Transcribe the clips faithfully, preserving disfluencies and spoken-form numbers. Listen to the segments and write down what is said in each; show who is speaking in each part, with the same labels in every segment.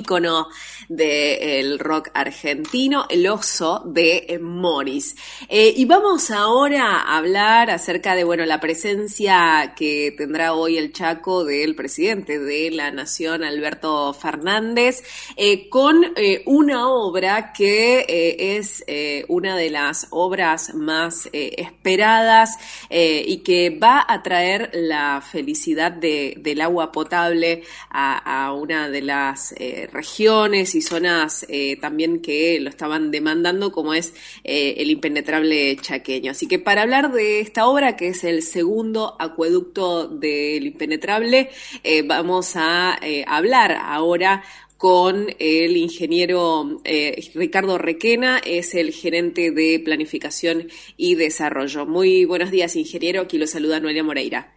Speaker 1: ícono del rock argentino, El Oso de Morris. Eh, y vamos ahora a hablar acerca de, bueno, la presencia que tendrá hoy el Chaco del presidente de la Nación, Alberto Fernández, eh, con eh, una obra que eh, es eh, una de las obras más eh, esperadas eh, y que va a traer la felicidad de, del agua potable a, a una de las eh, regiones y zonas eh, también que lo estaban demandando, como es eh, el impenetrable chaqueño. Así que para hablar de esta obra, que es el segundo acueducto del impenetrable, eh, vamos a eh, hablar ahora con el ingeniero eh, Ricardo Requena, es el gerente de Planificación y Desarrollo. Muy buenos días, ingeniero. Aquí lo saluda Noelia Moreira.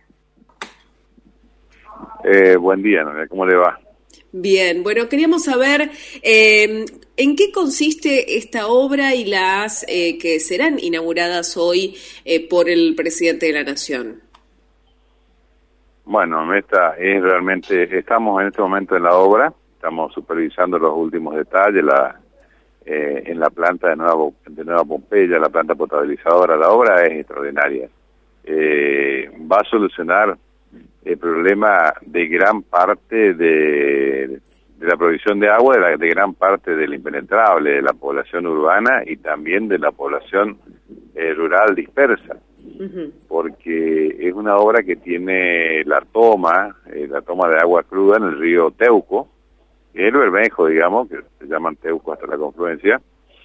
Speaker 2: Eh, buen día, Noelia. ¿Cómo le va?
Speaker 1: Bien, bueno, queríamos saber eh, en qué consiste esta obra y las eh, que serán inauguradas hoy eh, por el presidente de la Nación.
Speaker 2: Bueno, esta es realmente, estamos en este momento en la obra, estamos supervisando los últimos detalles la, eh, en la planta de Nueva, de Nueva Pompeya, la planta potabilizadora. La obra es extraordinaria. Eh, va a solucionar el problema de gran parte de, de la provisión de agua, de, la, de gran parte del impenetrable, de la población urbana y también de la población eh, rural dispersa. Uh-huh. Porque es una obra que tiene la toma, eh, la toma de agua cruda en el río Teuco, el Bermejo, digamos, que se llaman Teuco hasta la confluencia,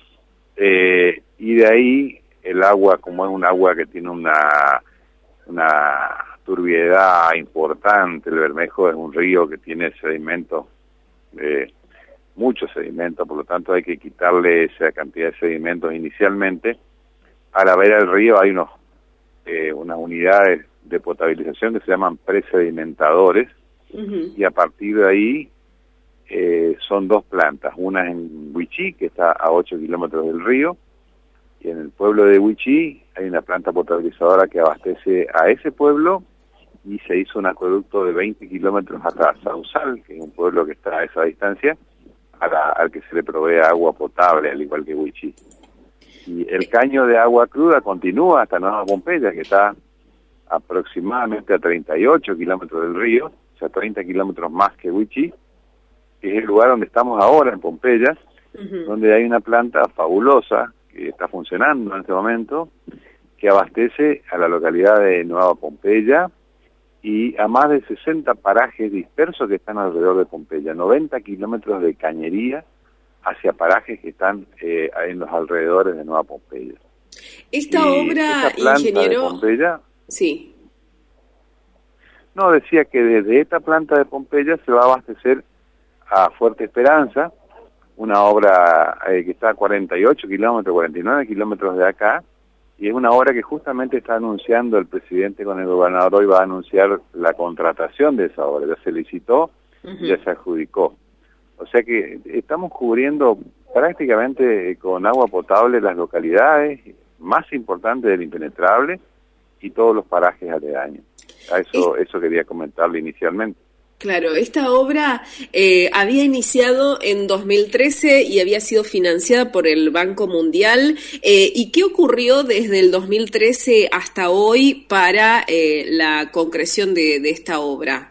Speaker 2: eh, y de ahí el agua, como es un agua que tiene una, una turbiedad importante, el Bermejo es un río que tiene sedimentos, eh, muchos sedimentos, por lo tanto hay que quitarle esa cantidad de sedimentos inicialmente. A la vera del río hay unos eh, unas unidades de potabilización que se llaman presedimentadores, uh-huh. Y a partir de ahí eh, son dos plantas, una en Huichí, que está a ocho kilómetros del río, y en el pueblo de Huichí hay una planta potabilizadora que abastece a ese pueblo, y se hizo un acueducto de veinte kilómetros hasta Sausal, que es un pueblo que está a esa distancia, a la, al que se le provee agua potable, al igual que Huichí. Y el caño de agua cruda continúa hasta Nueva Pompeya, que está aproximadamente a treinta y ocho kilómetros del río, o sea, treinta kilómetros más que Huichí, que es el lugar donde estamos ahora, en Pompeya, uh-huh. Donde hay una planta fabulosa que está funcionando en este momento, que abastece a la localidad de Nueva Pompeya y a más de sesenta parajes dispersos que están alrededor de Pompeya, noventa kilómetros de cañería hacia parajes que están eh, en los alrededores de Nueva Pompeya.
Speaker 1: Esta y obra, ingeniero...
Speaker 2: De Pompeya,
Speaker 1: sí.
Speaker 2: No, decía que desde esta planta de Pompeya se va a abastecer a Fuerte Esperanza, una obra eh, que está a cuarenta y ocho kilómetros, cuarenta y nueve kilómetros de acá, y es una obra que justamente está anunciando el presidente con el gobernador. Hoy va a anunciar la contratación de esa obra, ya se licitó, uh-huh. Ya se adjudicó. O sea que estamos cubriendo prácticamente con agua potable las localidades más importantes del impenetrable y todos los parajes aledaños. A eso, eso quería comentarle inicialmente.
Speaker 1: Claro, esta obra eh, había iniciado en dos mil trece y había sido financiada por el Banco Mundial. Eh, ¿Y qué ocurrió desde el dos mil trece hasta hoy para eh, la concreción de, de esta obra?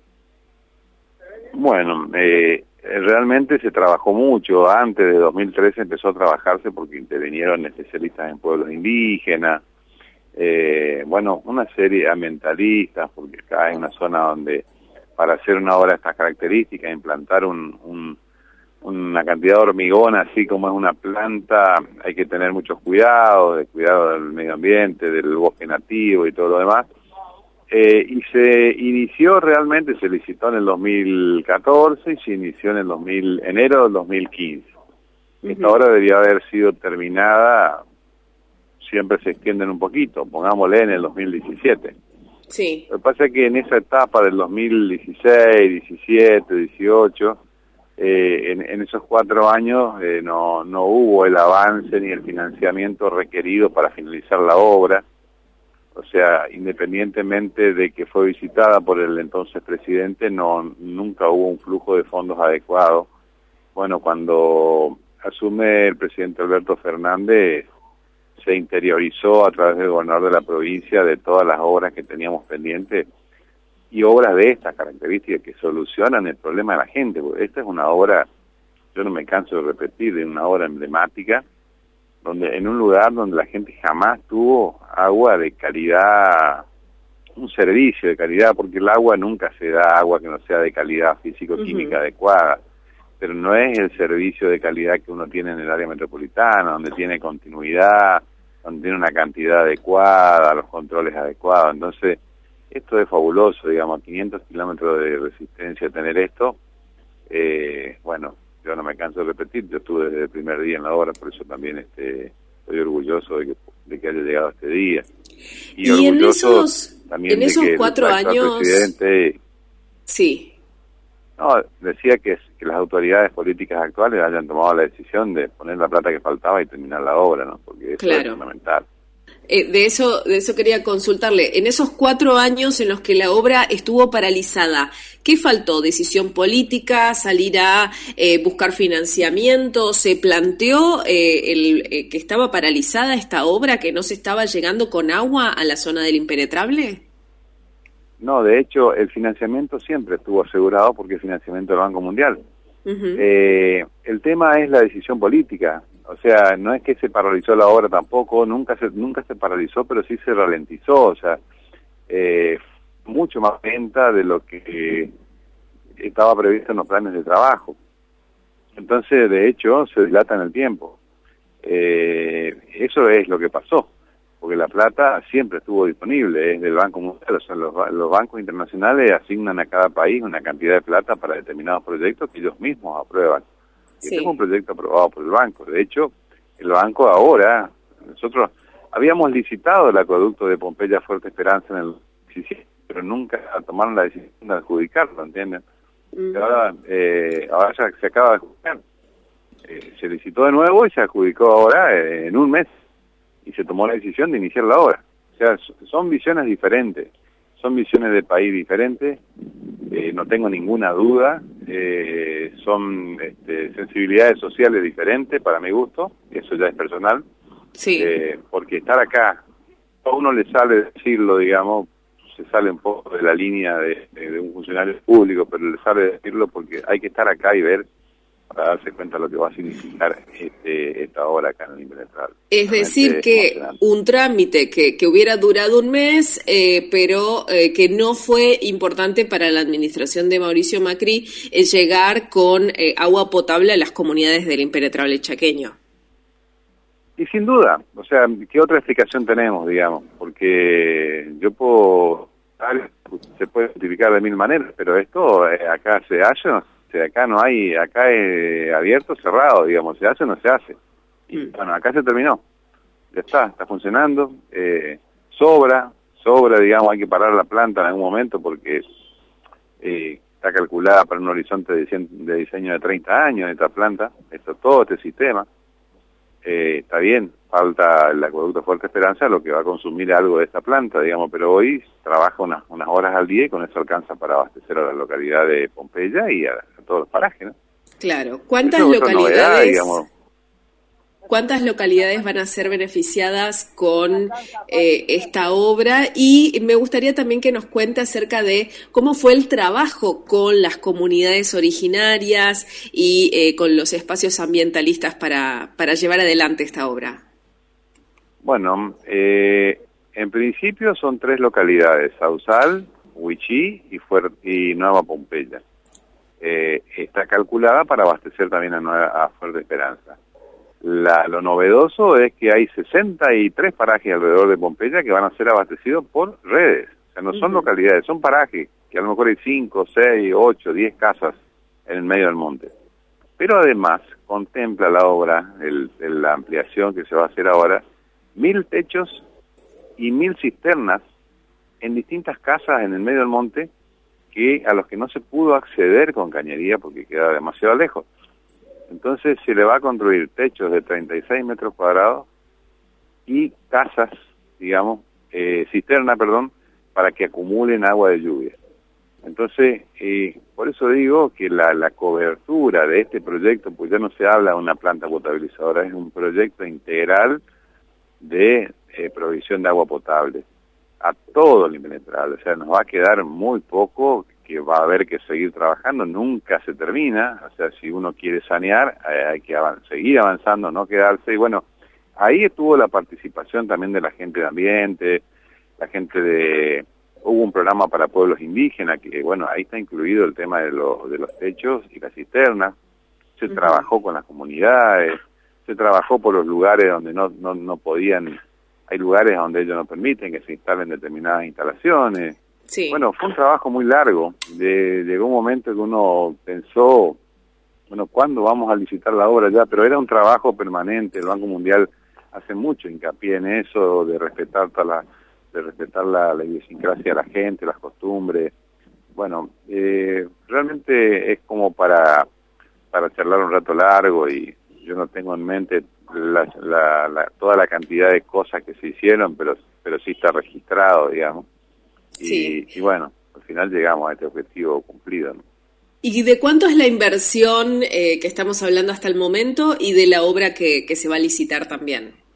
Speaker 2: Bueno, eh, realmente se trabajó mucho. Antes de dos mil trece empezó a trabajarse porque intervinieron especialistas en pueblos indígenas, eh, bueno, una serie de ambientalistas, porque acá hay una zona donde para hacer una obra de estas características, implantar un, un, una cantidad de hormigón así como es una planta, hay que tener muchos cuidados, de cuidado del medio ambiente, del bosque nativo y todo lo demás. Eh, y se inició realmente, se licitó en el dos mil catorce y se inició en el dos mil, enero del dos mil quince. Uh-huh. Esta obra debería haber sido terminada, siempre se extienden un poquito, pongámosle en el dos mil diecisiete.
Speaker 1: Sí.
Speaker 2: Lo que pasa es que en esa etapa del dos mil dieciséis, diecisiete, dieciocho, eh, en, en esos cuatro años eh, no, no hubo el avance ni el financiamiento requerido para finalizar la obra. O sea, independientemente de que fue visitada por el entonces presidente, no nunca hubo un flujo de fondos adecuado Bueno, cuando asume el presidente Alberto Fernández, se interiorizó a través del gobernador de la provincia de todas las obras que teníamos pendientes, y obras de estas características que solucionan el problema de la gente, porque esta es una obra, yo no me canso de repetir, de una obra emblemática, donde en un lugar donde la gente jamás tuvo agua de calidad, un servicio de calidad, porque el agua nunca se da agua que no sea de calidad físico-química uh-huh. adecuada, pero no es el servicio de calidad que uno tiene en el área metropolitana, donde tiene continuidad, donde tiene una cantidad adecuada, los controles adecuados. Entonces, esto es fabuloso, digamos, quinientos kilómetros de resistencia tener esto. Eh, bueno, yo no me canso de repetir, yo estuve desde el primer día en la obra, por eso también este, estoy orgulloso de que, de que haya llegado este día.
Speaker 1: Y, y orgulloso en esos, también en de esos que cuatro el años...
Speaker 2: presidente...
Speaker 1: Sí.
Speaker 2: No, decía que, que las autoridades políticas actuales hayan tomado la decisión de poner la plata que faltaba y terminar la obra, ¿no? Porque eso
Speaker 1: claro.
Speaker 2: es fundamental.
Speaker 1: Eh, de eso, de eso quería consultarle. En esos cuatro años en los que la obra estuvo paralizada, ¿qué faltó? ¿Decisión política? ¿Salir a eh, buscar financiamiento? ¿Se planteó eh, el, eh, que estaba paralizada esta obra, que no se estaba llegando con agua a la zona del Impenetrable?
Speaker 2: No, de hecho, el financiamiento siempre estuvo asegurado porque es financiamiento del Banco Mundial. Uh-huh. Eh, el tema es la decisión política. O sea, no es que se paralizó la obra tampoco, nunca se nunca se paralizó, pero sí se ralentizó, o sea, eh, mucho más lenta de lo que eh, estaba previsto en los planes de trabajo. Entonces, de hecho, se dilata en el tiempo. Eh, eso es lo que pasó, porque la plata siempre estuvo disponible, es del Banco Mundial, o sea, los, los bancos internacionales asignan a cada país una cantidad de plata para determinados proyectos que ellos mismos aprueban. Este es un proyecto aprobado por el banco. De hecho, el banco ahora, nosotros habíamos licitado el acueducto de Pompeya Fuerte Esperanza en el diecisiete, pero nunca tomaron la decisión de adjudicarlo, ¿entienden? Uh-huh. Ahora, eh, ahora ya se acaba de adjudicar. Eh, se licitó de nuevo y se adjudicó ahora eh, en un mes, y se tomó la decisión de iniciar la obra. O sea, son visiones diferentes, son visiones de país diferentes. Eh, no tengo ninguna duda, eh, son este, sensibilidades sociales diferentes para mi gusto, eso ya es personal,
Speaker 1: sí.
Speaker 2: eh, porque estar acá, a uno le sale decirlo, digamos, se sale un poco de la línea de, de, de un funcionario público, pero le sale decirlo porque hay que estar acá y ver para darse cuenta de lo que va a significar este, esta obra acá en el Impenetrable.
Speaker 1: Es decir, que un trámite que, que hubiera durado un mes, eh, pero eh, que no fue importante para la administración de Mauricio Macri el llegar con eh, agua potable a las comunidades del Impenetrable chaqueño.
Speaker 2: Y sin duda, o sea, ¿qué otra explicación tenemos, digamos? Porque yo puedo, se puede justificar de mil maneras, pero esto eh, acá se hace, no acá no hay, acá es abierto, cerrado, digamos, se hace o no se hace. Y mm. bueno, acá se terminó, ya está, está funcionando, eh, sobra, sobra, digamos, hay que parar la planta en algún momento porque eh, está calculada para un horizonte de, cien, de diseño de treinta años esta planta, esto, todo este sistema, eh, está bien, falta el acueducto Fuerte Esperanza, lo que va a consumir algo de esta planta, digamos, pero hoy trabaja unas, unas horas al día y con eso alcanza para abastecer a la localidad de Pompeya y a, a todos los parajes, ¿no?
Speaker 1: Claro. ¿Cuántas localidades, novedad, cuántas localidades van a ser beneficiadas con eh, esta obra? Y me gustaría también que nos cuente acerca de cómo fue el trabajo con las comunidades originarias y eh, con los espacios ambientalistas para, para llevar adelante esta obra.
Speaker 2: Bueno, eh, en principio son tres localidades, Sausal, Huichí y, Fuer y Nueva Pompeya. Eh, está calculada para abastecer también a, Nueva, a Fuerte Esperanza. La, lo novedoso es que hay sesenta y tres parajes alrededor de Pompeya que van a ser abastecidos por redes. O sea, no son uh-huh. localidades, son parajes, que a lo mejor hay cinco, seis, ocho, diez casas en el medio del monte. Pero además contempla la obra, el, el, la ampliación que se va a hacer ahora, mil techos y mil cisternas en distintas casas en el medio del monte que a los que no se pudo acceder con cañería porque queda demasiado lejos. Entonces se le va a construir techos de treinta y seis metros cuadrados y casas, digamos, eh, cisterna, perdón, para que acumulen agua de lluvia. Entonces, eh, por eso digo que la, la cobertura de este proyecto, pues ya no se habla de una planta potabilizadora, es un proyecto integral de eh, provisión de agua potable a todo el impenetrable. O sea, nos va a quedar muy poco, que va a haber que seguir trabajando, nunca se termina. O sea, si uno quiere sanear, eh, hay que avan- seguir avanzando, no quedarse. Y bueno, ahí estuvo la participación también de la gente de ambiente, la gente de... Hubo un programa para pueblos indígenas, que bueno, ahí está incluido el tema de los, de los techos y las cisternas. Se uh-huh. trabajó con las comunidades, se trabajó por los lugares donde no, no, no podían, hay lugares donde ellos no permiten que se instalen determinadas instalaciones. Sí. Bueno, fue un trabajo muy largo. De, llegó un momento que uno pensó, bueno, ¿cuándo vamos a licitar la obra ya? Pero era un trabajo permanente. El Banco Mundial hace mucho hincapié en eso, de respetar todas las de respetar la, la idiosincrasia de la gente, las costumbres. Bueno, eh, realmente es como para, para charlar un rato largo y yo no tengo en mente la, la, la, toda la cantidad de cosas que se hicieron, pero, pero sí está registrado, digamos. Y, sí. y bueno, al final llegamos a este objetivo cumplido, ¿no?
Speaker 1: ¿Y de cuánto es la inversión eh, que estamos hablando hasta el momento y de la obra que, que se va a licitar también?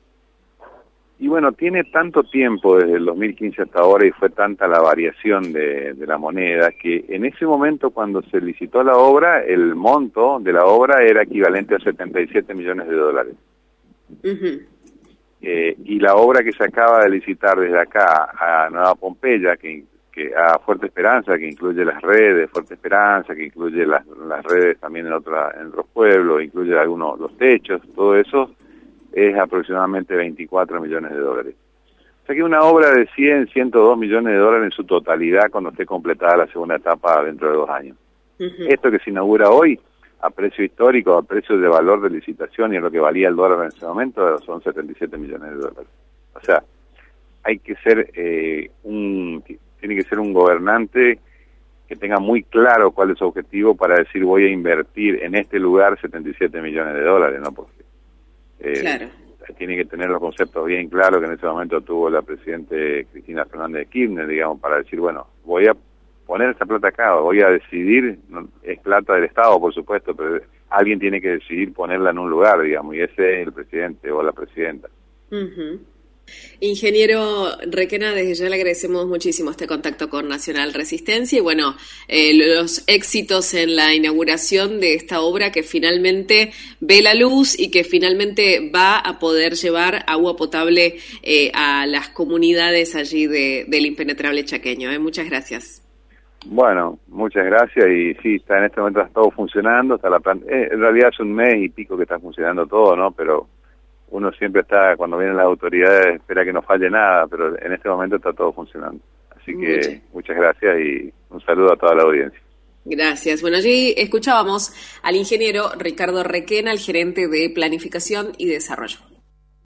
Speaker 2: Y bueno, tiene tanto tiempo desde el dos mil quince hasta ahora y fue tanta la variación de, de la moneda que en ese momento cuando se licitó la obra, el monto de la obra era equivalente a setenta y siete millones de dólares. Uh-huh. Eh, y la obra que se acaba de licitar desde acá a Nueva Pompeya, que, que a Fuerte Esperanza, que incluye las redes de Fuerte Esperanza, que incluye las, las redes también en, otra, en otros pueblos, incluye algunos los techos, todo eso, es aproximadamente veinticuatro millones de dólares. O sea que una obra de cien, ciento dos millones de dólares en su totalidad cuando esté completada la segunda etapa dentro de dos años. Uh-huh. Esto que se inaugura hoy, a precio histórico, a precio de valor de licitación y a lo que valía el dólar en ese momento, son setenta y siete millones de dólares. O sea, hay que ser eh, un, tiene que ser un gobernante que tenga muy claro cuál es su objetivo para decir voy a invertir en este lugar setenta y siete millones de dólares, ¿no? Porque Eh, claro. Tiene que tener los conceptos bien claros que en ese momento tuvo la presidente Cristina Fernández de Kirchner, digamos, para decir, bueno, voy a poner esa plata acá, voy a decidir, no, es plata del Estado, por supuesto, pero alguien tiene que decidir ponerla en un lugar, digamos, y ese es el presidente o la presidenta.
Speaker 1: Uh-huh. Ingeniero Requena, desde ya le agradecemos muchísimo este contacto con Nacional Resistencia y bueno, eh, los éxitos en la inauguración de esta obra que finalmente ve la luz y que finalmente va a poder llevar agua potable eh, a las comunidades allí de, del impenetrable chaqueño. ¿eh? Muchas gracias.
Speaker 2: Bueno, muchas gracias y sí, está en este momento está todo funcionando, está la planta, eh, en realidad hace un mes y pico que está funcionando todo, ¿no? Pero uno siempre está, cuando vienen las autoridades, espera que no falle nada, pero en este momento está todo funcionando. Así que muchas, muchas gracias y un saludo a toda la audiencia.
Speaker 1: Gracias. Bueno, allí escuchábamos al ingeniero Ricardo Requena, el gerente de Planificación y Desarrollo.